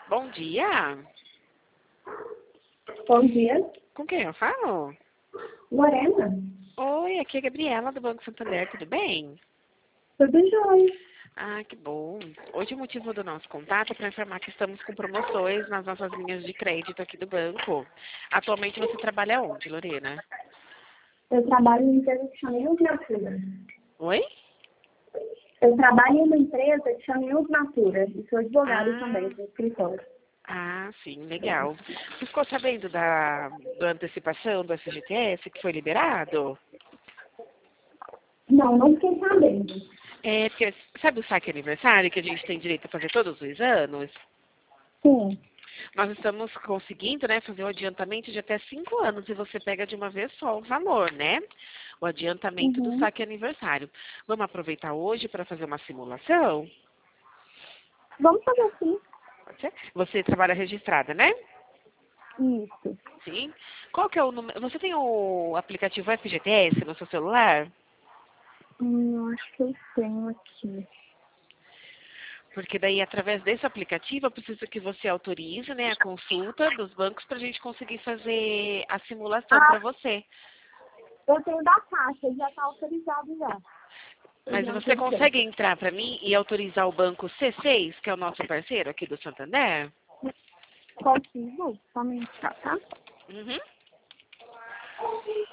Bom dia. Bom dia, Com quem eu falo? Lorena. Oi, aqui é a Gabriela do Banco Santander, tudo bem? Tudo jóia? Ah, que bom. Hoje o motivo do nosso contato é para informar que estamos com promoções nas nossas linhas de crédito aqui do banco. Atualmente você trabalha onde, Lorena? Eu trabalho em uma empresa que chama News Natura. Oi? Eu trabalho em uma empresa que chama News Natura e sou advogada também Ah, do escritório. sim, legal. Você ficou sabendo da antecipação do FGTS que foi liberado? Não, não fiquei sabendo. É, porque sabe o saque aniversário que a gente tem direito a fazer todos os anos? Sim. Nós estamos conseguindo, né, fazer o adiantamento de até 5 anos e você pega de uma vez só o valor, né? O adiantamento do Uhum. saque aniversário. Vamos aproveitar hoje para fazer uma simulação? Vamos fazer assim. Pode ser? Você trabalha registrada, né? Isso. Sim. Qual que é o número? Você tem o aplicativo FGTS no seu celular? Eu acho que eu tenho aqui. Porque daí, através desse aplicativo, eu preciso que você autorize, né, a consulta dos bancos para a gente conseguir fazer a simulação para Ah, você. eu tenho da Caixa, já está autorizado já. Eu Mas já você autorizei. consegue entrar para mim e autorizar o banco C6, que é o nosso parceiro aqui do Santander? Consigo? Somente tá? Uhum.